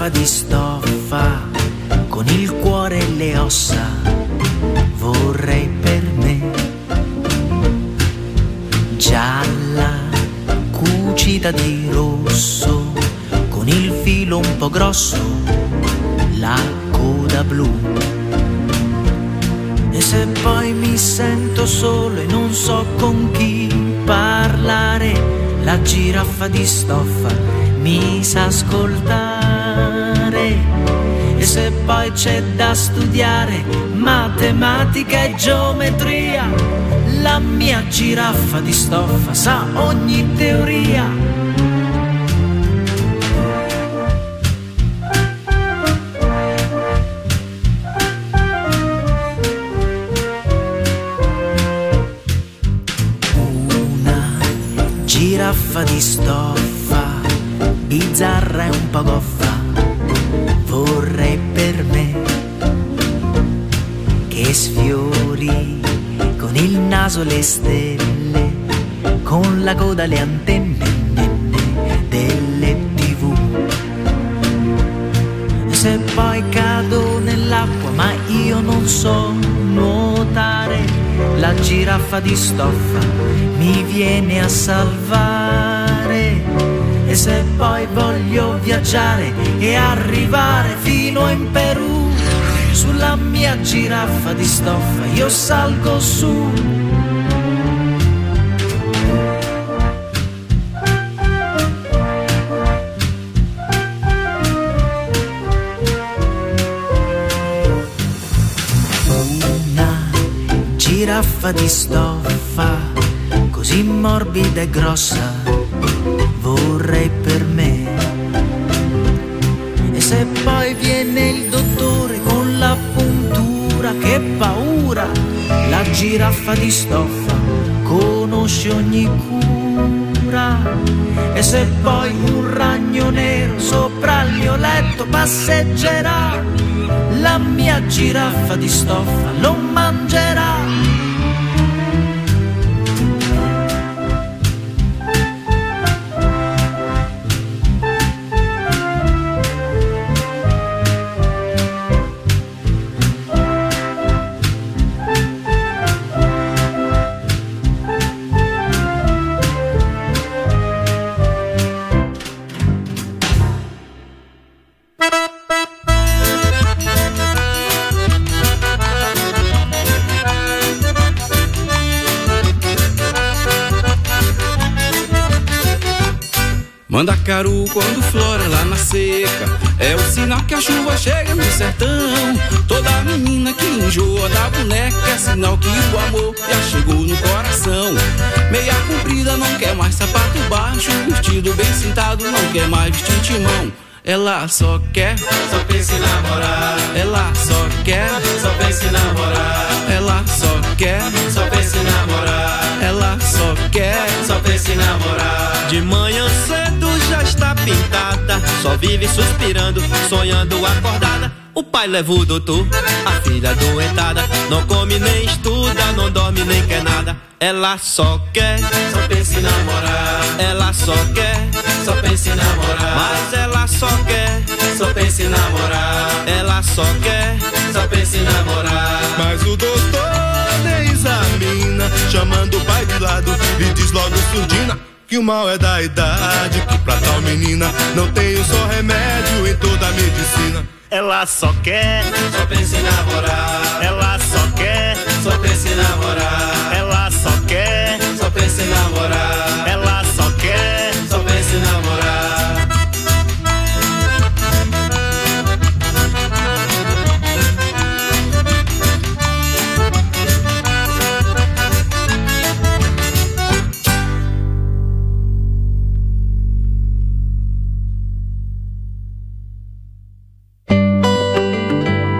giraffa di stoffa con il cuore e le ossa vorrei per me. Gialla, cucita di rosso, con il filo un po' grosso, la coda blu. E se poi mi sento solo e non so con chi parlare, la giraffa di stoffa mi sa ascoltare. E se poi c'è da studiare matematica e geometria, la mia giraffa di stoffa sa ogni teoria. Giraffa di stoffa, bizzarra e un po' goffa, vorrei per me che sfiori con il naso le stelle, con la coda le antenne delle TV. E se poi cado nell'acqua ma io non so nuotare, la giraffa di stoffa mi viene a salvare. E se poi voglio viaggiare e arrivare fino in Perù, sulla mia giraffa di stoffa io salgo su. Una giraffa di stoffa così morbida e grossa vorrei per me. E se poi viene il dottore con la puntura, che paura, la giraffa di stoffa conosce ogni cura. E se poi un ragno nero sopra il mio letto passeggerà, la mia giraffa di stoffa lo mangerà. Mandacaru quando flora lá na seca é o sinal que a chuva chega no sertão. Toda menina que enjoa da boneca é sinal que o amor já chegou no coração. Meia comprida não quer mais sapato baixo, vestido bem sentado não quer mais vestir timão. Ela só quer, só pensa em namorar. Ela só quer, só pensa em namorar. Ela só quer, só pensa em namorar. Ela só quer, só pensa em namorar. De manhã cedo já está pintada, só vive suspirando, sonhando acordada. O pai leva o doutor, a filha adoentada, não come nem estuda, não dorme nem quer nada. Ela só quer, só pensa em namorar. Ela só quer, só pensa em namorar. mas ela só quer, só pensa em namorar. ela só quer, só pensa em namorar. Mas o doutor nem examina, chamando o pai de lado e diz logo surdina que o mal é da idade, que pra tal menina não tem um só remédio em toda a medicina. ela só quer, só pensa em namorar. ela só quer, só pensa em namorar.